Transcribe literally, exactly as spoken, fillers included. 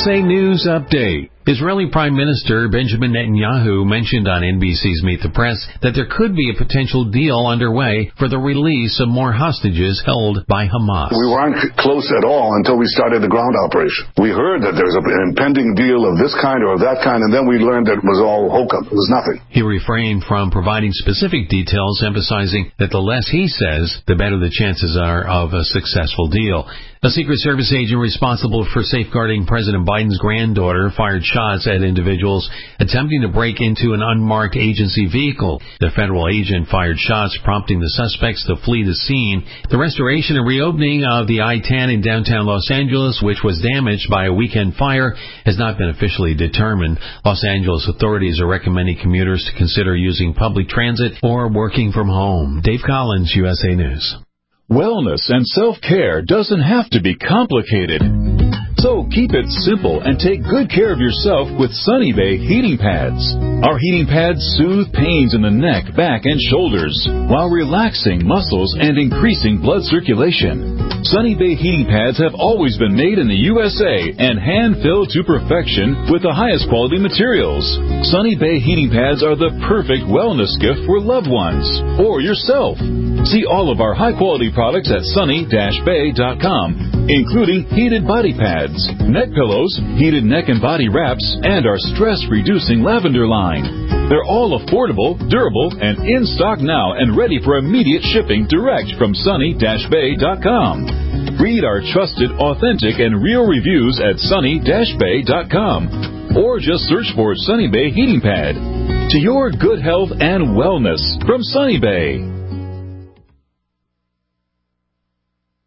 A News Update. Israeli Prime Minister Benjamin Netanyahu mentioned on N B C's Meet the Press that there could be a potential deal underway for the release of more hostages held by Hamas. We weren't close at all until we started the ground operation. We heard that there was an impending deal of this kind or of that kind, and then we learned that it was all hokum. It was nothing. He refrained from providing specific details, emphasizing that the less he says, the better the chances are of a successful deal. A Secret Service agent responsible for safeguarding President Biden's granddaughter fired shots at individuals attempting to break into an unmarked agency vehicle. The federal agent fired shots, prompting the suspects to flee the scene. The restoration and reopening of the I ten in downtown Los Angeles, which was damaged by a weekend fire, has not been officially determined. Los Angeles authorities are recommending commuters to consider using public transit or working from home. Dave Collins, U S A News. Wellness and self-care doesn't have to be complicated. So keep it simple and take good care of yourself with Sunny Bay heating pads. Our heating pads soothe pains in the neck, back, and shoulders while relaxing muscles and increasing blood circulation. Sunny Bay heating pads have always been made in the U S A and hand-filled to perfection with the highest quality materials. Sunny Bay heating pads are the perfect wellness gift for loved ones or yourself. See all of our high-quality products at sunny dash bay dot com, including heated body pads, neck pillows, heated neck and body wraps, and our stress-reducing lavender line. They're all affordable, durable, and in stock now and ready for immediate shipping direct from sunny dash bay dot com. Read our trusted, authentic, and real reviews at sunny dash bay dot com or just search for Sunny Bay Heating Pad. To your good health and wellness from Sunny Bay.